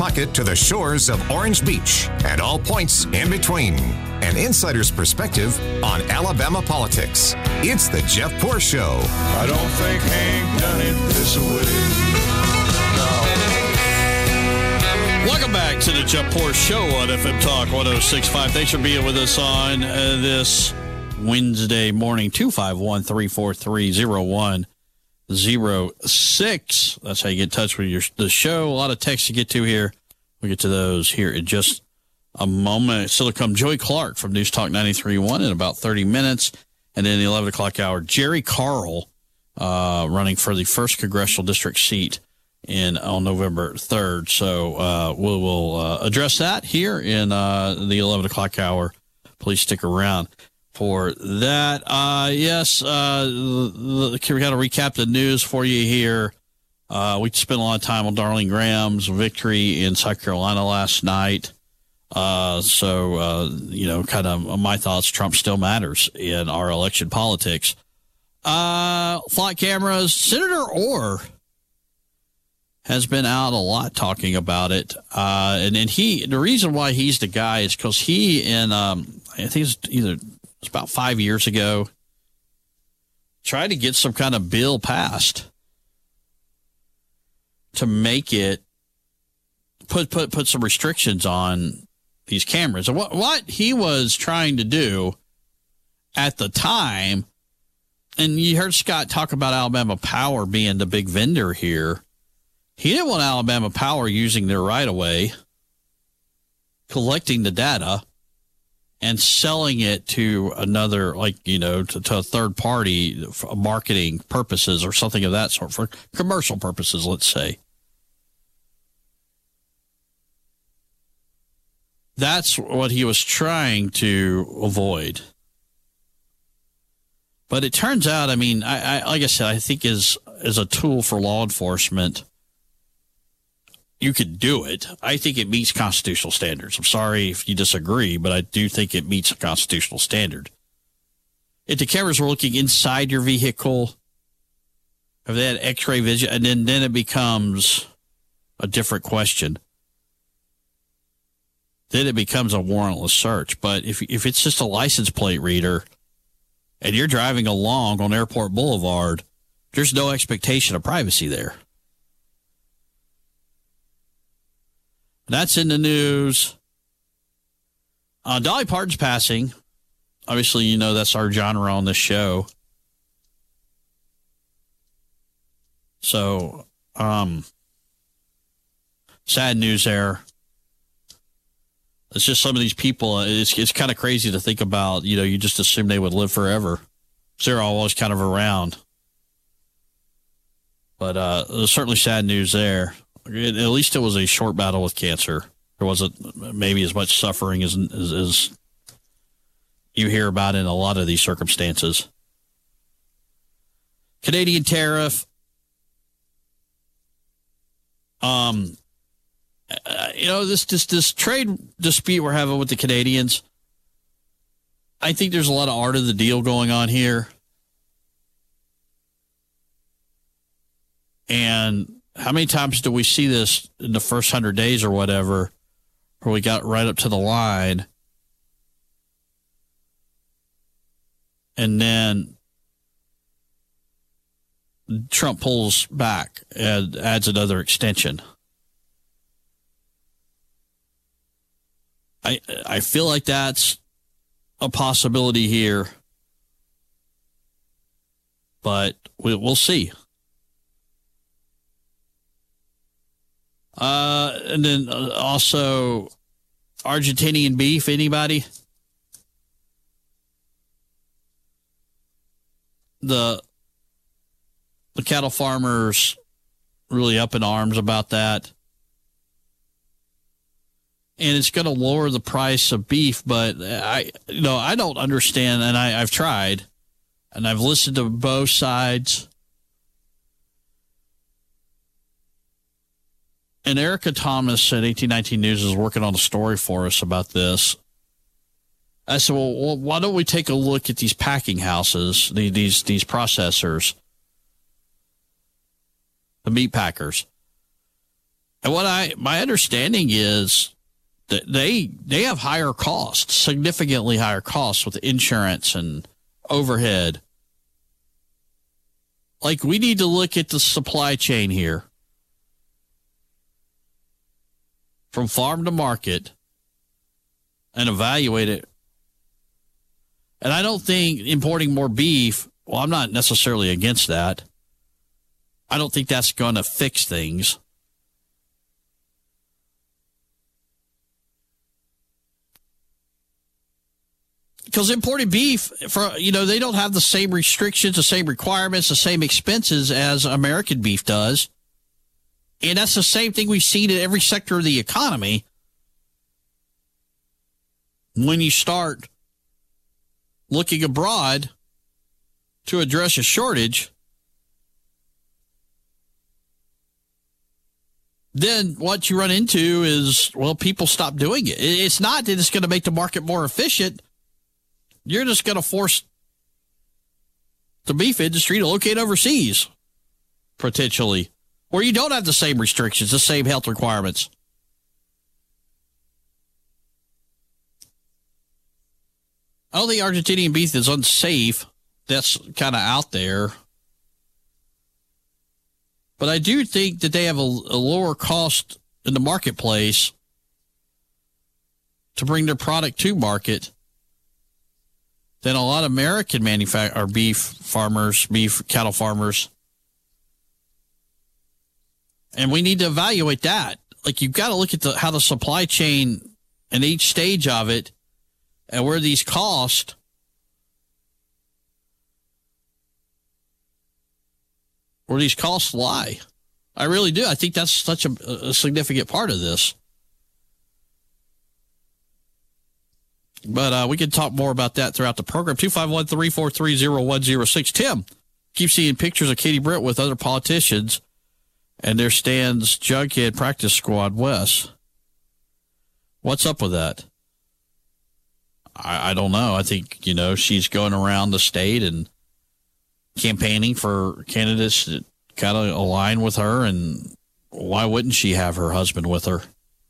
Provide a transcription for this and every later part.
pocket to the shores of Orange Beach and all points in between. An insider's perspective on Alabama politics. It's the Jeff Poor Show. I don't think Hank done it this way. Welcome back to the Jeff Poor Show on FM Talk 106.5. Thanks for being with us on this Wednesday morning. 251-343-0106. That's how you get in touch with the show. A lot of texts to get to here. We'll get to those here in just a moment. Still to come, Joey Clark from News Talk 93.1 in about 30 minutes. And then the 11 o'clock hour, Jerry Carl running for the 1st Congressional District seat on November 3rd. So we'll address that here in the 11 o'clock hour. Please stick around for that. Yes, we got to recap the news for you here. We spent a lot of time on Darlene Graham's victory in South Carolina last night. So kind of my thoughts, Trump still matters in our election politics. Flight cameras, Senator Orr has been out a lot talking about it. And the reason why he's the guy is because he I think it's about 5 years ago, tried to get some kind of bill passed to make it put some restrictions on these cameras. And what he was trying to do at the time, and you heard Scott talk about Alabama Power being the big vendor here. He didn't want Alabama Power using their right-of-way, collecting the data, and selling it to another, to a third party for marketing purposes or something of that sort, for commercial purposes, let's say. That's what he was trying to avoid. But it turns out, I like I said, I think as a tool for law enforcement, you could do it. I think it meets constitutional standards. I'm sorry if you disagree, but I do think it meets a constitutional standard. If the cameras were looking inside your vehicle, if they had X-ray vision, and then it becomes a different question. Then it becomes a warrantless search. But if it's just a license plate reader and you're driving along on Airport Boulevard, there's no expectation of privacy there. That's in the news. Dolly Parton's passing. Obviously, that's our genre on this show. So, sad news there. It's just some of these people, it's kind of crazy to think about, you just assume they would live forever. So they're always kind of around. But there's certainly sad news there. At least it was a short battle with cancer. There wasn't maybe as much suffering as you hear about in a lot of these circumstances. Canadian tariff. This trade dispute we're having with the Canadians, I think there's a lot of art of the deal going on here. And how many times do we see this in the first 100 days or whatever, where we got right up to the line, and then Trump pulls back and adds another extension? I feel like that's a possibility here, but we'll see. And then also Argentinian beef. Anybody? The cattle farmers really up in arms about that. And it's going to lower the price of beef, but I don't understand, and I've tried, and I've listened to both sides. And Erica Thomas at 1819 News is working on a story for us about this. I said, well, why don't we take a look at these packing houses, these processors, the meat packers, And my understanding is that they have higher costs, significantly higher costs with insurance and overhead. Like, we need to look at the supply chain here from farm to market and evaluate it. And I don't think importing more beef, well, I'm not necessarily against that. I don't think that's going to fix things. Because imported beef, they don't have the same restrictions, the same requirements, the same expenses as American beef does. And that's the same thing we've seen in every sector of the economy. When you start looking abroad to address a shortage, then what you run into is, well, people stop doing it. It's not that it's going to make the market more efficient. You're just going to force the beef industry to locate overseas, potentially, where you don't have the same restrictions, the same health requirements. I don't think Argentinian beef is unsafe. That's kind of out there. But I do think that they have a lower cost in the marketplace to bring their product to market than a lot of American beef farmers, beef cattle farmers. And we need to evaluate that. Like, you've got to look at how the supply chain and each stage of it and where these costs lie. I really do. I think that's such a significant part of this. But we can talk more about that throughout the program. 251-343-0106. Tim, keep seeing pictures of Katie Britt with other politicians and their stands Jughead practice squad West. What's up with that? I don't know. I think, she's going around the state and campaigning for candidates that kind of align with her, and why wouldn't she have her husband with her?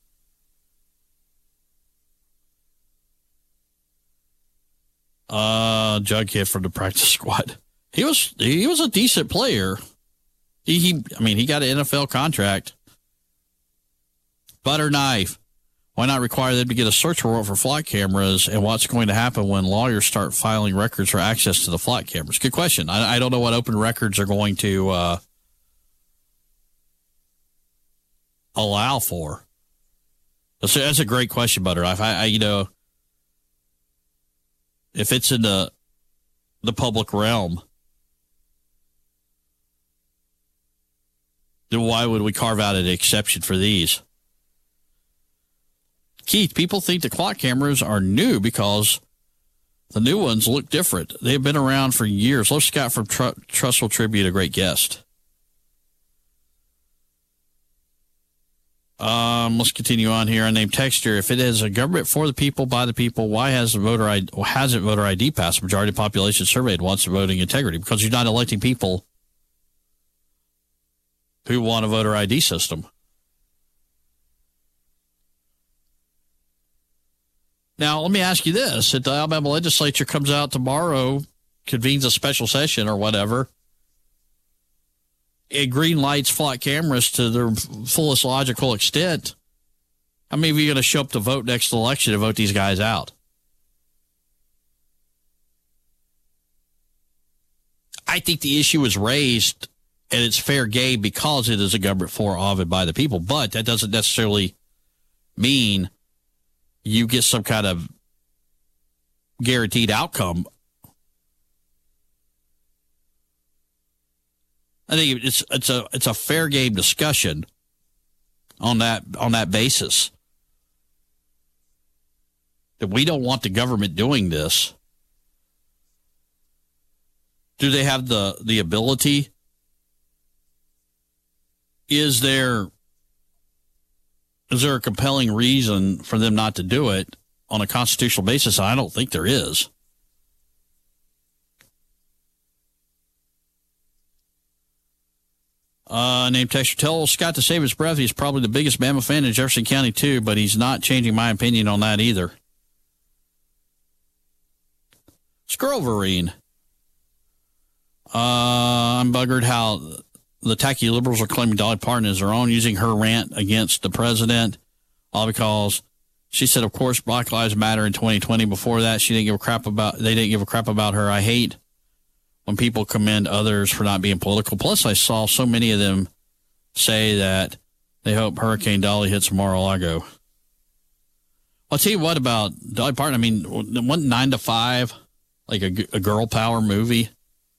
Jughead from the practice squad. He was a decent player. He got an NFL contract. Butter knife. Why not require them to get a search warrant for flock cameras, and what's going to happen when lawyers start filing records for access to the flock cameras? Good question. I don't know what open records are going to allow for. That's a great question, Butter knife. If it's in the public realm, then why would we carve out an exception for these? Keith, people think the clock cameras are new because the new ones look different. They've been around for years. Low Scott from Trussell Tribute, a great guest. Let's continue on here. Unnamed texture. If it is a government for the people, by the people, why hasn't voter ID passed? The majority of the population surveyed wants voting integrity, because you're not electing people who want a voter ID system. Now, let me ask you this. If the Alabama legislature comes out tomorrow, convenes a special session or whatever, it green lights flock cameras to their fullest logical extent, how many of you are going to show up to vote next election to vote these guys out? I think the issue is raised, and it's fair game because it is a government for, of, and by the people. But that doesn't necessarily mean you get some kind of guaranteed outcome. I think it's a fair game discussion on that basis. That we don't want the government doing this. Do they have the ability? Is there a compelling reason for them not to do it on a constitutional basis? I don't think there is. Named Texture, tell Scott to save his breath. He's probably the biggest Bama fan in Jefferson County, too, but he's not changing my opinion on that either. Scroverine. I'm buggered how the tacky liberals are claiming Dolly Parton is their own, using her rant against the president, all because she said, of course, Black Lives Matter in 2020. Before that, they didn't give a crap about her. I hate when people commend others for not being political. Plus, I saw so many of them say that they hope Hurricane Dolly hits Mar-a-Lago. I'll tell you what about Dolly Parton. I mean, wasn't 9 to 5 like a girl power movie?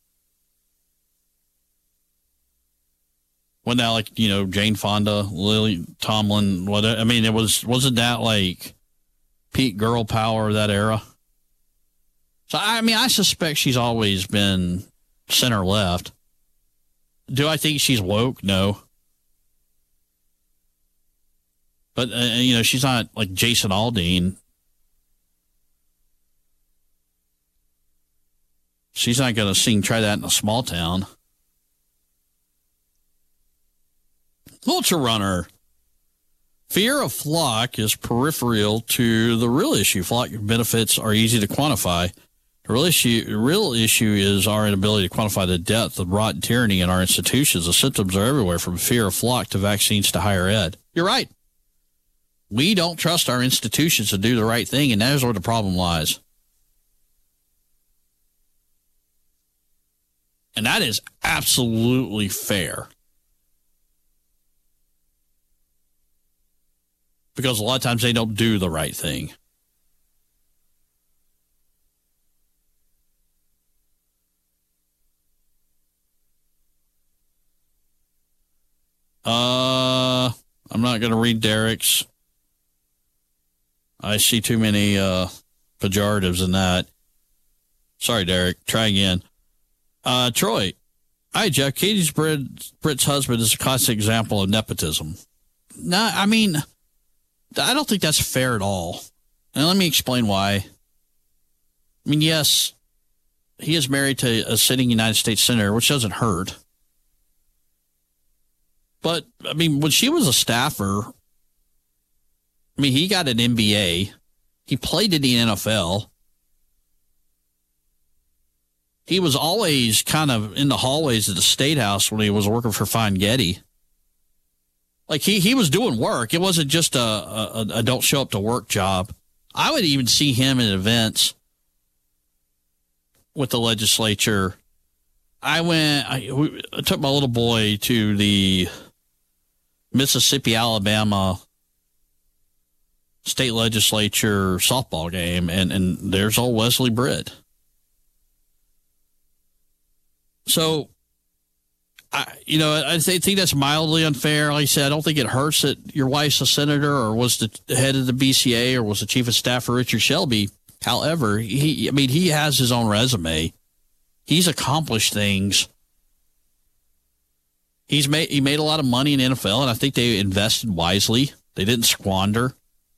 Wasn't that like, Jane Fonda, Lily Tomlin? I mean, wasn't that like peak girl power, that era? So, I mean, I suspect she's always been center left. Do I think she's woke? No. But, she's not like Jason Aldean. She's not going to try that in a small town. Ultra Runner. Fear of flock is peripheral to the real issue. Flock benefits are easy to quantify. The real issue is our inability to quantify the depth of rotten tyranny in our institutions. The symptoms are everywhere, from fear of flock to vaccines to higher ed. You're right. We don't trust our institutions to do the right thing, and that is where the problem lies. And that is absolutely fair. Because a lot of times they don't do the right thing. I'm not going to read Derek's. I see too many pejoratives in that. Sorry, Derek. Try again. Troy. Hi, Jeff. Katie's Britt's husband is a classic example of nepotism. No, I mean, I don't think that's fair at all. And let me explain why. I mean, yes, he is married to a sitting United States senator, which doesn't hurt. But, I mean, when she was a staffer, I mean, he got an MBA. He played in the NFL. He was always kind of in the hallways of the State House when he was working for Fine Getty. Like, he was doing work. It wasn't just a don't show up to work job. I would even see him at events with the legislature. I took my little boy to the Mississippi, Alabama state legislature softball game, and there's old Wesley Britt. So, I think that's mildly unfair. Like I said, I don't think it hurts that your wife's a senator or was the head of the BCA or was the chief of staff for Richard Shelby. However, he has his own resume. He's accomplished things. He made a lot of money in the NFL, and I think they invested wisely. They didn't squander.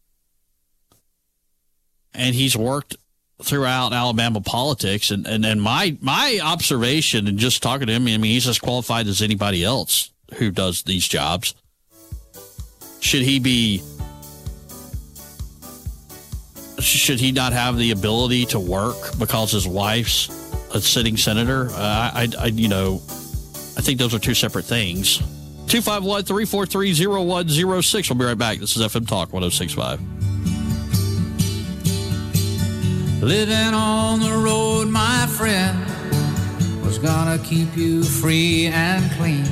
And he's worked throughout Alabama politics. And my observation, and just talking to him, I mean, he's as qualified as anybody else who does these jobs. Should he not have the ability to work because his wife's a sitting senator? I think those are two separate things. 251-343-0106. We'll be right back. This is FM Talk 106.5. Living on the road, my friend, was gonna keep you free and clean.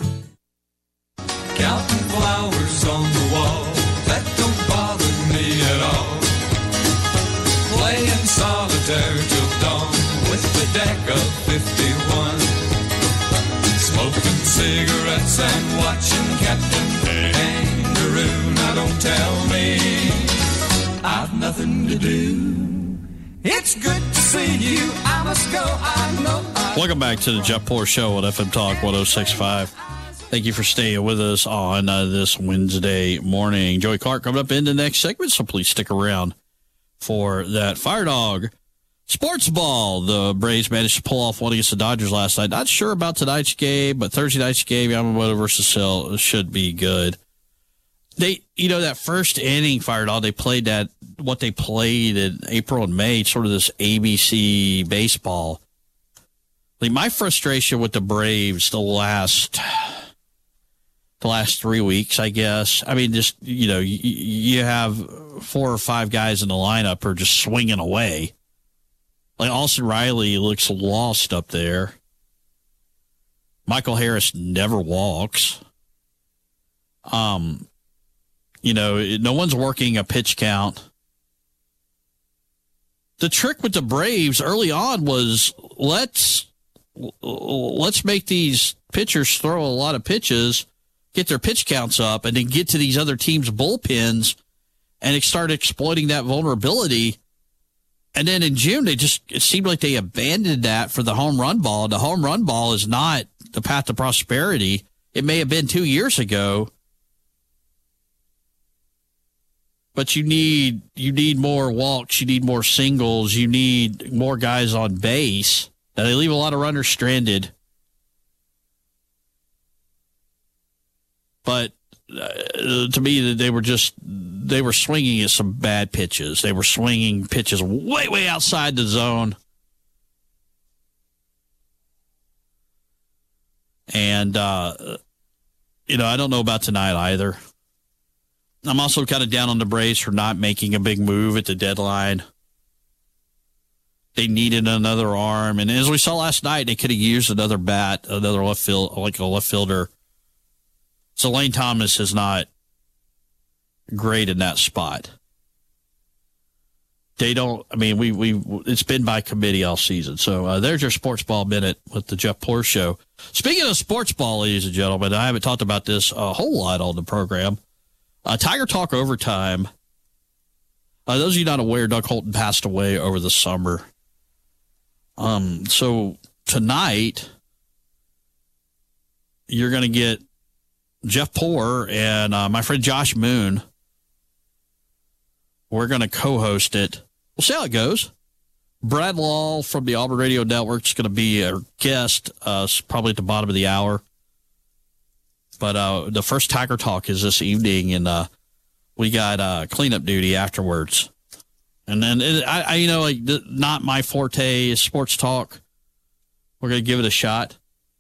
Counting flowers on the wall, that don't bother me at all. Playing solitaire till dawn with the deck of 51. Smoking cigarettes and watching Captain Kangaroo. Now don't tell me I've nothing to do. It's good to see you. I must go. I know. Welcome back to the Jeff Poor Show on FM Talk 106.5. Thank you for staying with us on this Wednesday morning. Joey Clark coming up in the next segment, so please stick around for that. Fire Dog Sports ball. The Braves managed to pull off one against the Dodgers last night. Not sure about tonight's game, but Thursday night's game, Yamamoto versus Hill, should be good. They, that first inning fired all. They played what they played in April and May, sort of this ABC baseball. Like, my frustration with the Braves the last 3 weeks, I guess. I mean, just, you have 4 or 5 guys in the lineup who are just swinging away. Like, Austin Riley looks lost up there. Michael Harris never walks. No one's working a pitch count. The trick with the Braves early on was let's make these pitchers throw a lot of pitches, get their pitch counts up, and then get to these other teams' bullpens and start exploiting that vulnerability. And then in June, it seemed like they abandoned that for the home run ball. The home run ball is not the path to prosperity. It may have been 2 years ago, but you need more walks. You need more singles. You need more guys on base. Now, they leave a lot of runners stranded. But to me, they were swinging at some bad pitches. They were swinging pitches way, way outside the zone. And, I don't know about tonight either. I'm also kind of down on the Braves for not making a big move at the deadline. They needed another arm. And as we saw last night, they could have used another bat, another left field, like a left fielder. So Lane Thomas is not great in that spot. It's been by committee all season. So there's your Sports Ball Minute with the Jeff Poor Show. Speaking of sports ball, ladies and gentlemen, I haven't talked about this a whole lot on the program. Tiger Talk Overtime. Those of you not aware, Doug Holton passed away over the summer. So tonight, you're going to get Jeff Poor and my friend Josh Moon. We're going to co-host it. We'll see how it goes. Brad Law from the Auburn Radio Network is going to be our guest, probably at the bottom of the hour. But the first Tiger Talk is this evening, and we got cleanup duty afterwards. And then, not my forte is sports talk. We're going to give it a shot.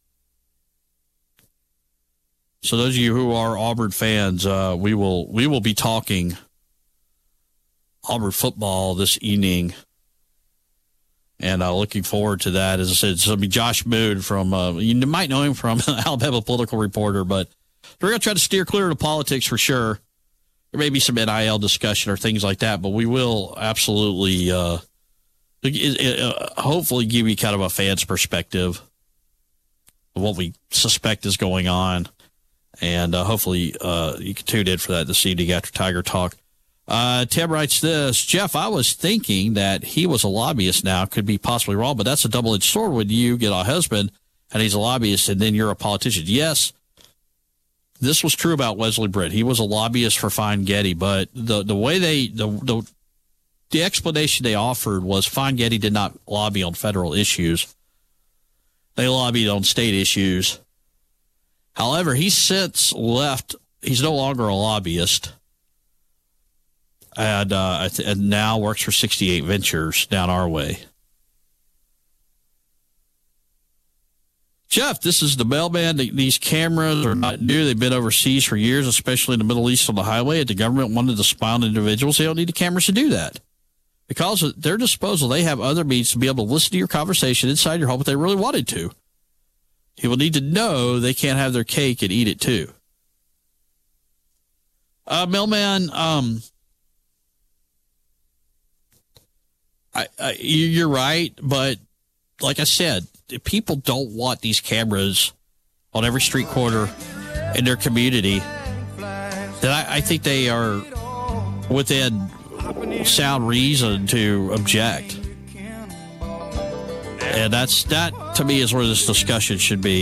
So those of you who are Auburn fans, we will be talking Auburn football this evening, and looking forward to that. As I said, it'll be Josh Moon from you might know him from Alabama Political Reporter, but we're going to try to steer clear of the politics for sure. There may be some NIL discussion or things like that, but we will absolutely, hopefully, give you kind of a fan's perspective of what we suspect is going on. And hopefully you can tune in for that this evening after Tiger Talk. Tim writes this: Jeff, I was thinking that he was a lobbyist now. Could be possibly wrong, but that's a double-edged sword when you get a husband and he's a lobbyist and then you're a politician. Yes, this was true about Wesley Britt. He was a lobbyist for Fine Getty, but the way the explanation they offered was Fine Getty did not lobby on federal issues. They lobbied on state issues. However, he's since left. He's no longer a lobbyist, and now works for 68 Ventures down our way. Jeff, this is the mailman. These cameras are not new. They've been overseas for years, especially in the Middle East on the highway. The government wanted to spy on individuals. They don't need the cameras to do that. Because at their disposal, they have other means to be able to listen to your conversation inside your home if they really wanted to. People need to know they can't have their cake and eat it too. Mailman, you're right, but like I said, people don't want these cameras on every street corner in their community. That I think they are within sound reason to object. And that to me is where this discussion should be.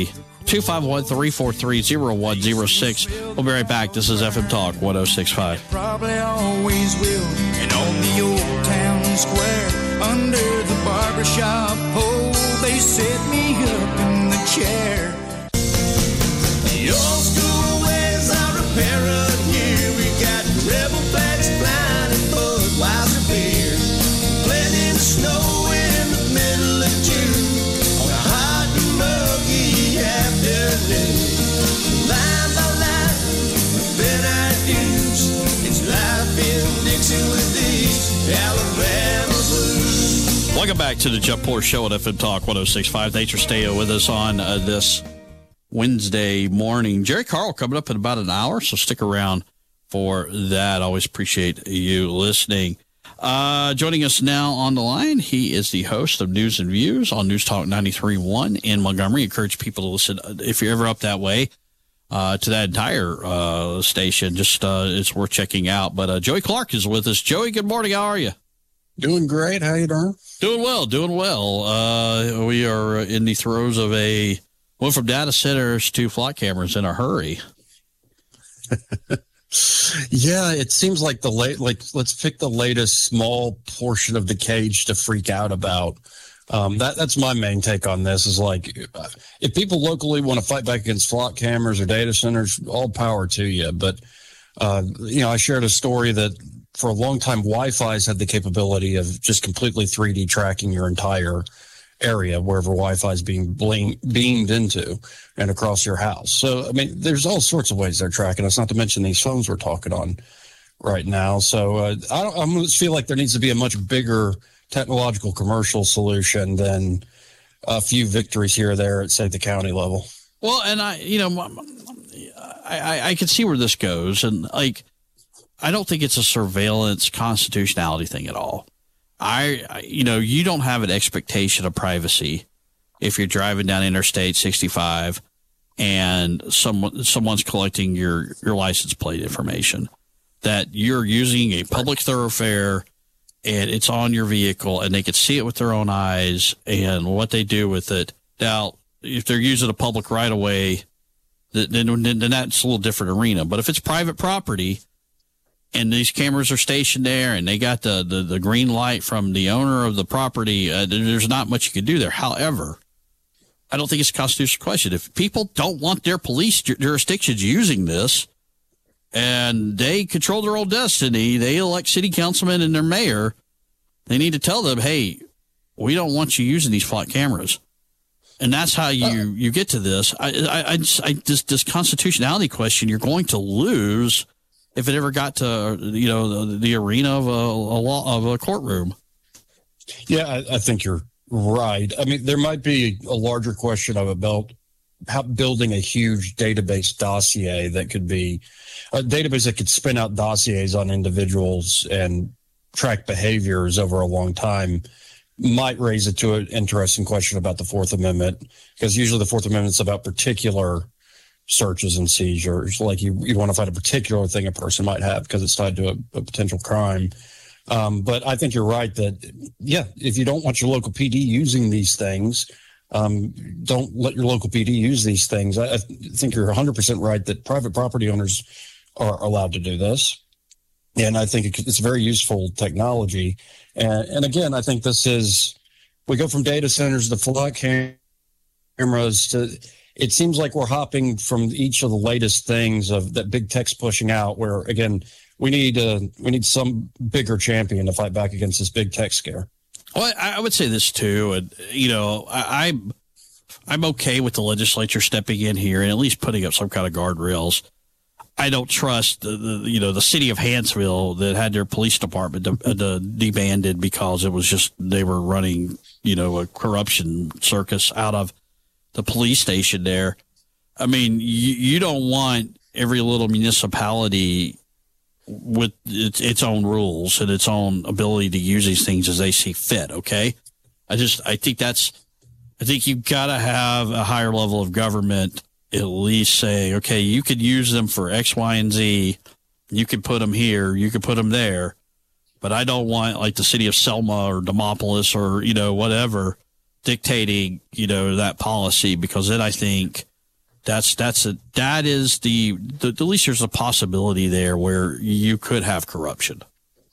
251-343-0106. We'll be right back. This is FM Talk 106.5. Probably always will. And on the old town square under the bar. barbershop pole, they set me up in the chair. The old school ways are apparent here. We got rebel flags flying and Budweiser beer. Plenty of snow in the middle of June on a hot and muggy afternoon. Line by line, we've been our dues. It's life in Dixie with these Alabama blues. Welcome back to the Jeff Poor Show at FM Talk 106.5. Thanks for staying with us on this Wednesday morning. Jerry Carl coming up in about an hour, so stick around for that. Always appreciate you listening. Joining us now on the line, he is the host of News and Views on News Talk 93.1 in Montgomery. Encourage people to listen, if you're ever up that way, to that entire station. Just it's worth checking out. But Joey Clark is with us. Joey, good morning. How are you? Doing great. How you doing? Doing well. We are in the throes of went from data centers to flock cameras in a hurry. Yeah, it seems like let's pick the latest small portion of the cage to freak out about. That's my main take on this is like, if people locally want to fight back against flock cameras or data centers, all power to you. But, I shared a story that for a long time, Wi-Fi's had the capability of just completely 3D tracking your entire area, wherever Wi-Fi is being beamed into and across your house. So, I mean, there's all sorts of ways they're tracking us, not to mention these phones we're talking on right now. So I almost feel like there needs to be a much bigger technological commercial solution than a few victories here or there at, say, the county level. Well, and I can see where this goes. And like, I don't think it's a surveillance constitutionality thing at all. You don't have an expectation of privacy if you're driving down Interstate 65 and someone's collecting your license plate information, that you're using a public thoroughfare and it's on your vehicle and they can see it with their own eyes and what they do with it. Now, if they're using a public right of way, then that's a little different arena. But if it's private property, and these cameras are stationed there and they got the green light from the owner of the property, there's not much you can do there. However, I don't think it's a constitutional question. If people don't want their police jurisdictions using this and they control their own destiny, they elect city councilmen and their mayor, they need to tell them, hey, we don't want you using these flock cameras. And that's how you get to this. This constitutionality question, you're going to lose if it ever got to, the arena of a courtroom. Yeah, I think you're right. I mean, there might be a larger question about how building a huge database dossier that could be a database that could spin out dossiers on individuals and track behaviors over a long time might raise it to an interesting question about the Fourth Amendment, because usually the Fourth Amendment is about particular searches and seizures. Like you want to find a particular thing a person might have because it's tied to a potential crime. But I think you're right that, if you don't want your local PD using these things, don't let your local PD use these things. I think you're 100% right that private property owners are allowed to do this. And I think it's very useful technology. And again, I think we go from data centers to flock cameras to, it seems like we're hopping from each of the latest things of that big tech's pushing out, where again, we need some bigger champion to fight back against this big tech scare. Well, I would say this too, and I'm okay with the legislature stepping in here and at least putting up some kind of guardrails. I don't trust the city of Hanceville that had their police department debanded because it was just they were running a corruption circus out of the police station there. I mean, you don't want every little municipality with its own rules and its own ability to use these things as they see fit. Okay. I think you've got to have a higher level of government at least say, okay, you could use them for X, Y, and Z. You could put them here. You could put them there. But I don't want like the city of Selma or Demopolis or, whatever dictating, that policy, because then I think that is the least there's a possibility there where you could have corruption.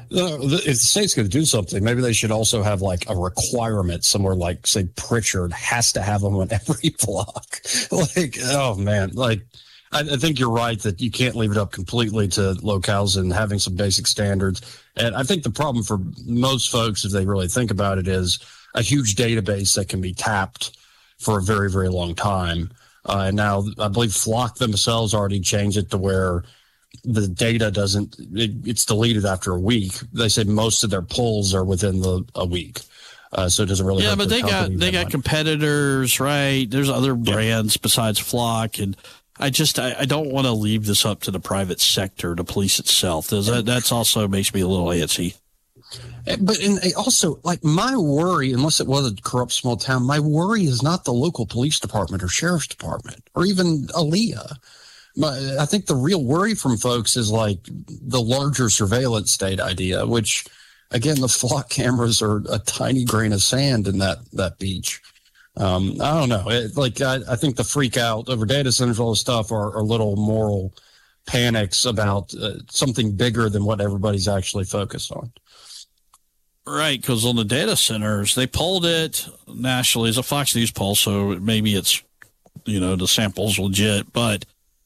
If the state's going to do something, maybe they should also have like a requirement somewhere, like say Pritchard has to have them on every block. Like, oh man, like I think you're right that you can't leave it up completely to locales and having some basic standards. And I think the problem for most folks, if they really think about it, is a huge database that can be tapped for a very, very long time. And now I believe Flock themselves already changed it to where the data it's deleted after a week. They say most of their polls are within a week. So it doesn't really. Yeah, but they got competitors, right? There's other brands besides Flock, and I don't want to leave this up to the private sector to police itself. That's also makes me a little antsy. But also, like, my worry, unless it was a corrupt small town, my worry is not the local police department or sheriff's department or even ALEA. I think the real worry from folks is like the larger surveillance state idea, which, again, the Flock cameras are a tiny grain of sand in that beach. I don't know. I think the freak out over data centers, all this stuff, are little moral panics about something bigger than what everybody's actually focused on. Right, because on the data centers, they polled it nationally as a Fox News poll, so maybe it's, the sample's legit, but,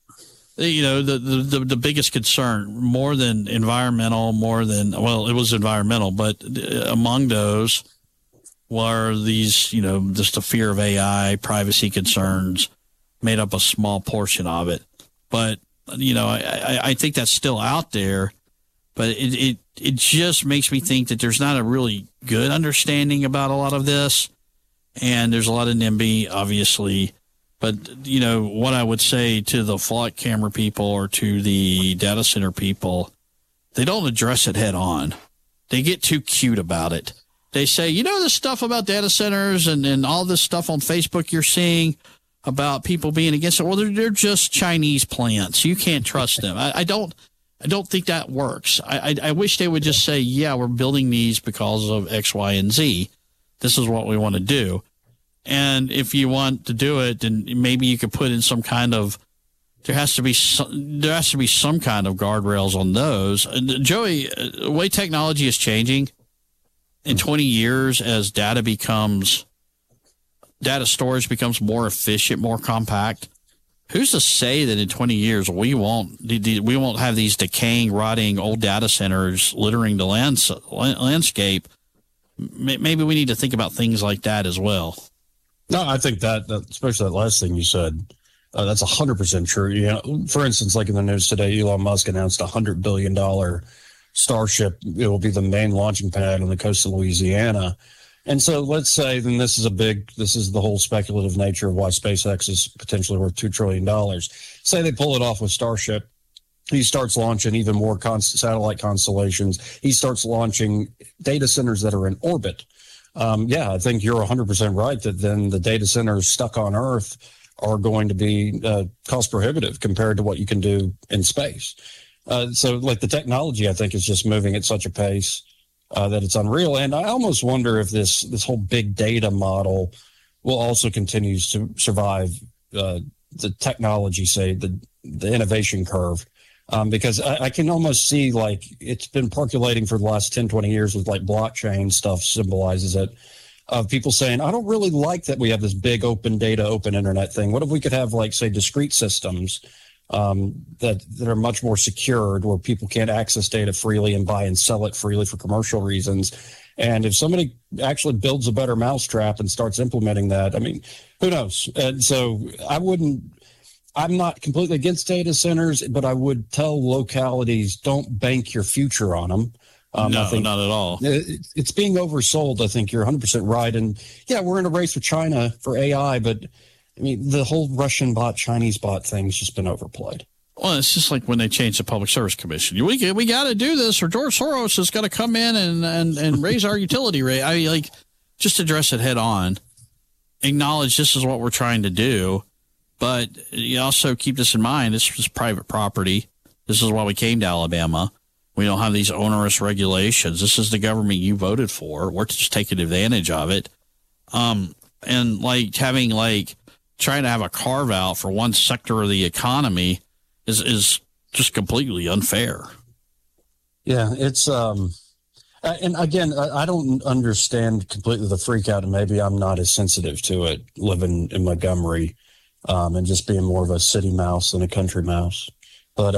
the biggest concern, more than environmental, it was environmental, but among those were these, just the fear of AI, privacy concerns made up a small portion of it. But, I think that's still out there. But it just makes me think that there's not a really good understanding about a lot of this. And there's a lot of NIMBY, obviously. But, what I would say to the Flock camera people or to the data center people, they don't address it head on. They get too cute about it. They say, this stuff about data centers and all this stuff on Facebook you're seeing about people being against it. Well, they're just Chinese plants. You can't trust them. I don't think that works. I wish they would just say, yeah, we're building these because of X, Y, and Z. This is what we want to do. And if you want to do it, then maybe you could put in some kind of, there has to be some kind of guardrails on those. Joey, the way technology is changing in 20 years, as data storage becomes more efficient, more compact, who's to say that in 20 years we won't have these decaying, rotting old data centers littering the landscape? Maybe we need to think about things like that as well. No, I think that especially that last thing you said, that's 100% true. For instance, like in the news today, Elon Musk announced $100 billion Starship. It will be the main launching pad on the coast of Louisiana. And so let's say then this is the whole speculative nature of why SpaceX is potentially worth $2 trillion. Say they pull it off with Starship. He starts launching even more satellite constellations. He starts launching data centers that are in orbit. I think you're 100% right that then the data centers stuck on Earth are going to be cost prohibitive compared to what you can do in space. So like the technology, I think, is just moving at such a pace that it's unreal. And I almost wonder if this whole big data model will also continue to survive the technology, say the innovation curve. Because I can almost see like it's been percolating for the last 10, 20 years with like blockchain stuff symbolizes it, of people saying, I don't really like that we have this big open data, open internet thing. What if we could have like, say, discrete systems that are much more secured, where people can't access data freely and buy and sell it freely for commercial reasons? And if somebody actually builds a better mousetrap and starts implementing that, I mean, who knows? And so I'm not completely against data centers, but I would tell localities, don't bank your future on them. No, I think not at all. It's being oversold. I think you're 100% right. And yeah, we're in a race with China for AI, but I mean, the whole Russian bot, Chinese bot thing's just been overplayed. Well, it's just like when they changed the Public Service Commission. We got to do this, or George Soros has got to come in and raise our utility rate. I mean, like, just address it head on. Acknowledge this is what we're trying to do. But you also keep this in mind. This is private property. This is why we came to Alabama. We don't have these onerous regulations. This is the government you voted for. We're just taking advantage of it. And like trying to have a carve out for one sector of the economy is just completely unfair. Yeah, it's And again, I don't understand completely the freak out, and maybe I'm not as sensitive to it living in Montgomery and just being more of a city mouse than a country mouse. But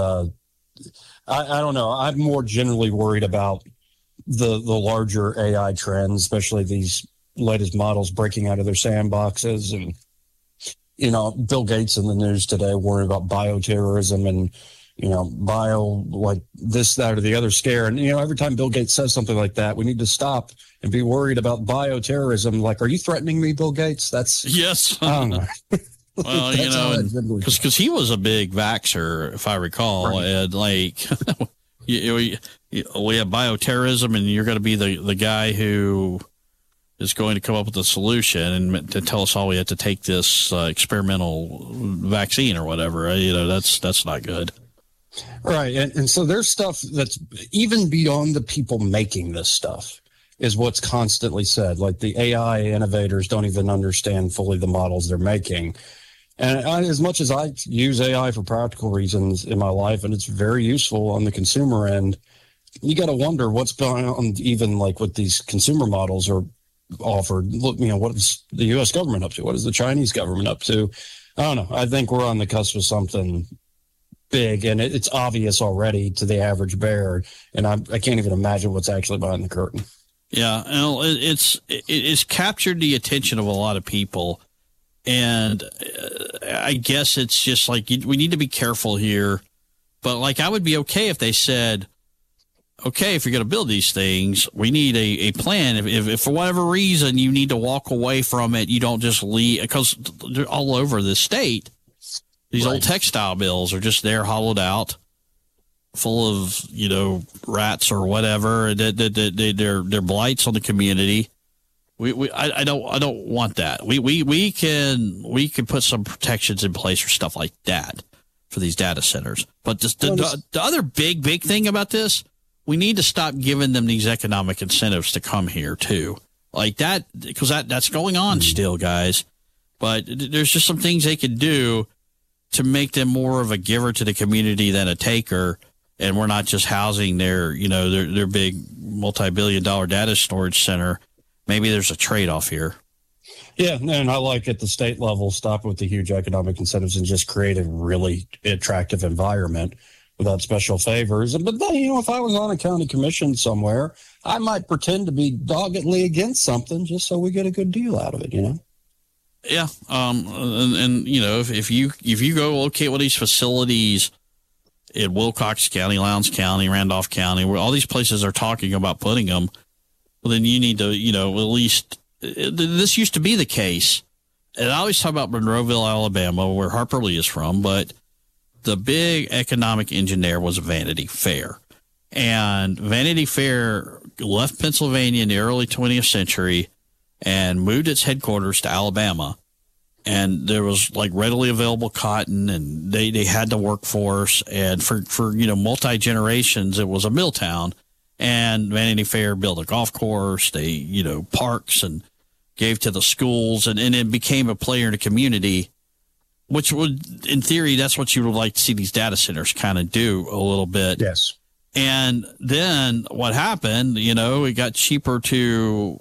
I don't know. I'm more generally worried about the larger AI trends, especially these latest models breaking out of their sandboxes. And, you know, Bill Gates in the news today worried about bioterrorism and, you know, like this, that, or the other scare. And, you know, every time Bill Gates says something like that, we need to stop and be worried about bioterrorism. Like, are you threatening me, Bill Gates? That's yes. I don't know. Well, you know, because he was a big vaxxer, if I recall, right. And like we have bioterrorism, and you're going to be the guy who is going to come up with a solution and to tell us all we have to take this experimental vaccine or whatever. You know, that's not good. Right. And so there's stuff that's even beyond the people making this stuff is what's constantly said. Like the AI innovators don't even understand fully the models they're making. And as much as I use AI for practical reasons in my life, and it's very useful on the consumer end, you got to wonder what's going on, even like what these consumer models are offered. Look, you know, what is the U.S. government up to? What is the Chinese government up to? I don't know. I think we're on the cusp of something big, and it's obvious already to the average bear, and I can't even imagine what's actually behind the curtain. Yeah, it's captured the attention of a lot of people. And I guess it's just like we need to be careful here. But like I would be okay if they said, okay, if you're going to build these things, we need a plan. If for whatever reason you need to walk away from it, you don't just leave, because they're all over the state. These old textile mills are just there hollowed out, full of, you know, rats or whatever. They're blights on the community. I don't want that. We can put some protections in place for stuff like that for these data centers. But the other big thing about this, we need to stop giving them these economic incentives to come here too, like that, because that's going on still, guys. But there's just some things they could do to make them more of a giver to the community than a taker. And we're not just housing their big multi-billion-dollar data storage center. Maybe there's a trade-off here. Yeah, and I like at the state level, stop with the huge economic incentives and just create a really attractive environment without special favors. But then, you know, if I was on a county commission somewhere, I might pretend to be doggedly against something just so we get a good deal out of it, you know? Yeah, and you know, if you go locate one of these facilities in Wilcox County, Lowndes County, Randolph County, where all these places are talking about putting them, well, then you need to, you know, at least this used to be the case. And I always talk about Monroeville, Alabama, where Harper Lee is from, but the big economic engine there was Vanity Fair. And Vanity Fair left Pennsylvania in the early 20th century and moved its headquarters to Alabama. And there was like readily available cotton, and they had the workforce. And for you know, multi-generations, it was a mill town. And Vanity Fair built a golf course, they, you know, parks, and gave to the schools, and it became a player in the community, which would, in theory, that's what you would like to see these data centers kind of do a little bit. Yes. And then what happened, you know, it got cheaper to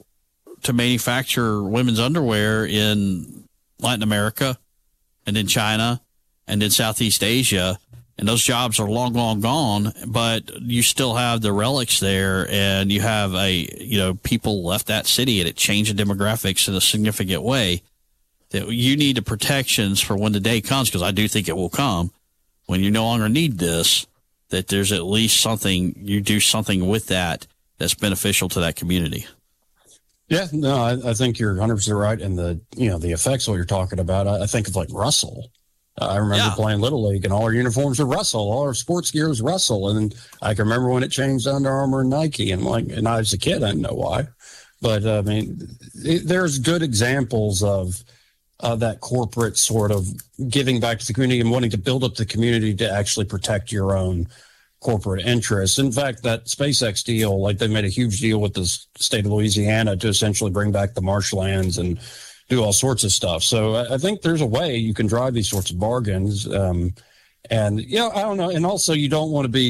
manufacture women's underwear in Latin America and in China and in Southeast Asia. And those jobs are long gone, but you still have the relics there, and you have people left that city, and it changed the demographics in a significant way. That you need the protections for when the day comes, because I do think it will come when you no longer need this, that there's at least something, you do something with that that's beneficial to that community. Yeah, no, I think you're 100% right. And the effects of what you're talking about, I think of like Russell. I remember playing Little League, and all our uniforms were Russell, all our sports gear was Russell. And I can remember when it changed to Under Armour and Nike, and I was a kid, I didn't know why. But I mean, there's good examples of that corporate sort of giving back to the community and wanting to build up the community to actually protect your own corporate interests. In fact, that SpaceX deal, like they made a huge deal with the state of Louisiana to essentially bring back the marshlands and do all sorts of stuff. So I think there's a way you can drive these sorts of bargains. And, you know, I don't know. And also you don't want to be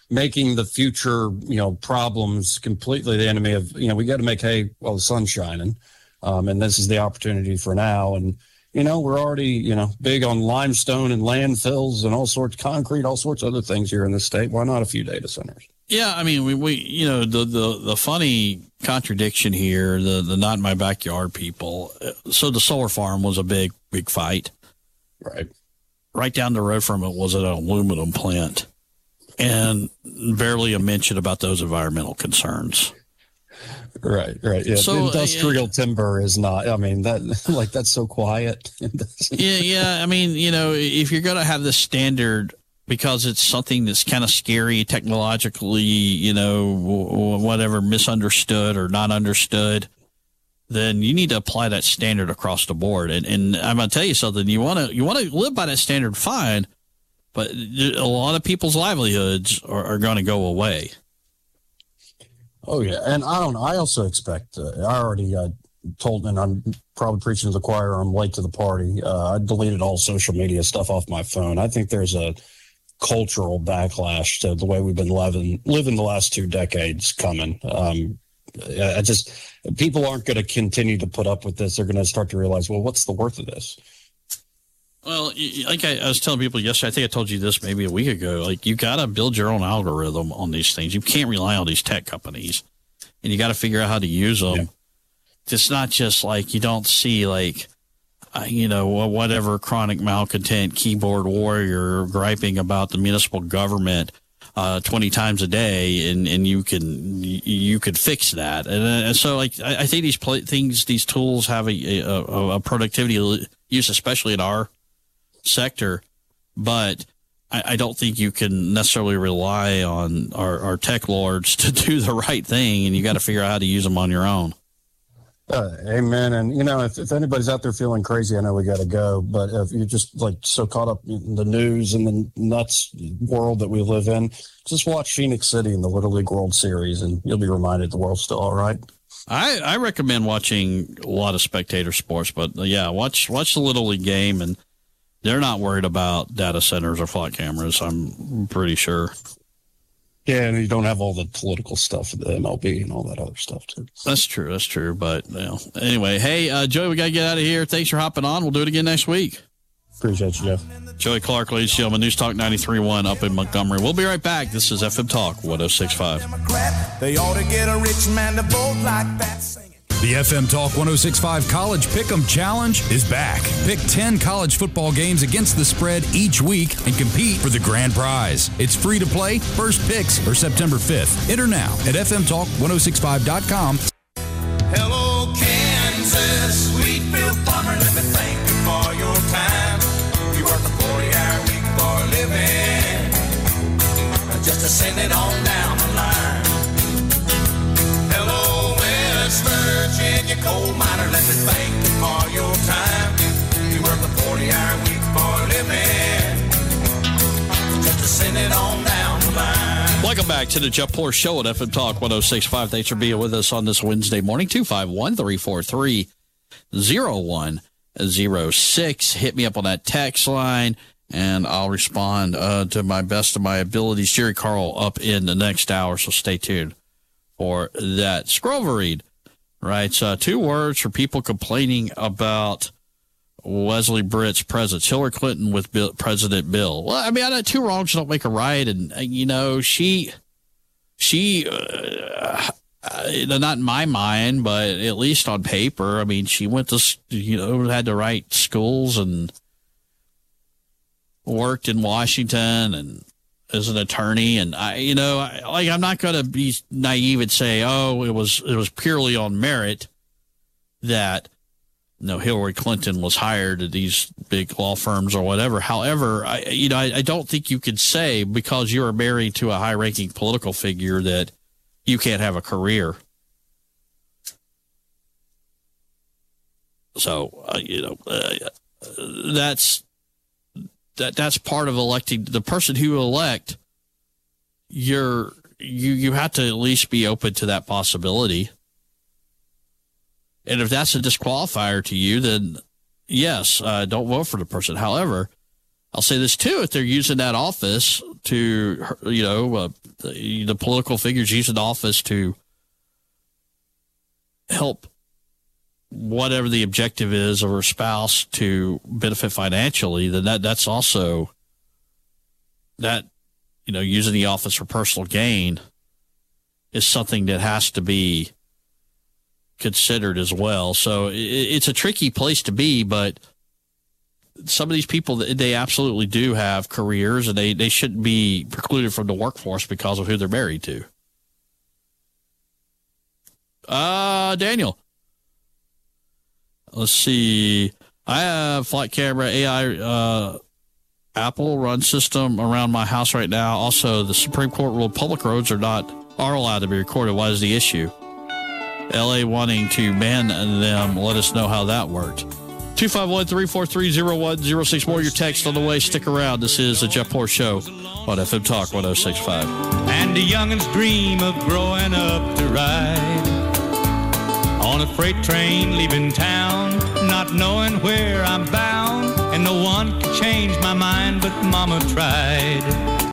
making the future, problems completely the enemy of, we got to make hay while the sun's shining. And this is the opportunity for now. And, we're already, big on limestone and landfills and all sorts of concrete, all sorts of other things here in the state. Why not a few data centers? Yeah, I mean, we the funny contradiction here, the not in my backyard people. So the solar farm was a big fight. Right. Right down the road from it was an aluminum plant, and barely a mention about those environmental concerns. Right. Yeah. So industrial timber is not. I mean, that's so quiet. yeah. I mean, if you're going to have this standard, because it's something that's kind of scary technologically, whatever, misunderstood or not understood, then you need to apply that standard across the board. And I'm going to tell you something. You want to live by that standard, fine, but a lot of people's livelihoods are going to go away. Oh yeah, and I also expect. I already told, and I'm probably preaching to the choir. I'm late to the party. I deleted all social media stuff off my phone. I think there's a cultural backlash to the way we've been living the last 2 decades coming. People aren't going to continue to put up with this. They're going to start to realize, well, what's the worth of this? Well, like I was telling people yesterday, I think I told you this maybe a week ago, like you got to build your own algorithm on these things. You can't rely on these tech companies, and you got to figure out how to use them. Yeah. It's not just like you don't see like, whatever chronic malcontent keyboard warrior griping about the municipal government 20 times a day, and you could fix that. And so like I think these tools have a productivity use, especially in our sector, but I don't think you can necessarily rely on our tech lords to do the right thing, and you got to figure out how to use them on your own. Amen. And if anybody's out there feeling crazy, I know we got to go, but if you're just like so caught up in the news and the nuts world that we live in, just watch Phoenix City in the Little League World Series, and you'll be reminded the world's still all right. I recommend watching a lot of spectator sports, but yeah, watch the Little League game, and they're not worried about data centers or flight cameras, I'm pretty sure. Yeah, and you don't have all the political stuff, the MLB and all that other stuff, too. That's true. But, anyway, hey, Joey, we got to get out of here. Thanks for hopping on. We'll do it again next week. Appreciate you, Jeff. Joey Clark, ladies and gentlemen, News Talk 93.1 up in Montgomery. We'll be right back. This is FM Talk 106.5. They ought to get a rich man to vote like that. The FM Talk 106.5 College Pick'em Challenge is back. Pick 10 college football games against the spread each week and compete for the grand prize. It's free to play. First picks are September 5th. Enter now at fmtalk1065.com. Hello, Kansas, Wheatfield Farmer, let me thank you for your time. You work a 40-hour week for a living, just to send it on down the line. Hello, West Virginia coal miner, let me thank you for your time. You work a 40-hour week for a living, just to send it on down the line. Welcome back to the Jeff Poor Show at FM Talk 106.5. Thanks for being with us on this Wednesday morning. 251-343-0106. Hit me up on that text line, and I'll respond to my best of my abilities. Jerry Carl up in the next hour, so stay tuned for that. Scrover Reed writes, 2 words for people complaining about Wesley Britt's presence. Hillary Clinton with President Bill. Well, I mean, 2 wrongs don't make a right. And, she not in my mind, but at least on paper, I mean, she went to, had the right schools and worked in Washington and as an attorney. And I'm not going to be naive and say, it was purely on merit that, Hillary Clinton was hired at these big law firms or whatever. However, I don't think you could say because you are married to a high-ranking political figure that you can't have a career. So, that's part of electing the person who you elect. You have to at least be open to that possibility. And if that's a disqualifier to you, then yes, don't vote for the person. However, I'll say this too: if they're using that office to, the political figures using office to help whatever the objective is of her spouse to benefit financially, then that's also that, using the office for personal gain is something that has to be considered as well. So it's a tricky place to be, but some of these people, they absolutely do have careers, and they shouldn't be precluded from the workforce because of who they're married to. Daniel. Let's see. I have flight camera AI Apple run system around my house right now. Also, the Supreme Court ruled public roads are allowed to be recorded. What is the issue? LA wanting to ban them. Let us know how that worked. 251-343-0106. More your text on the way. Stick around. This is the Jeff Poor Show on FM Talk 106.5. And the youngins dream of growing up to ride on a freight train leaving town, not knowing where I'm bound, and no one could change my mind, but Mama tried.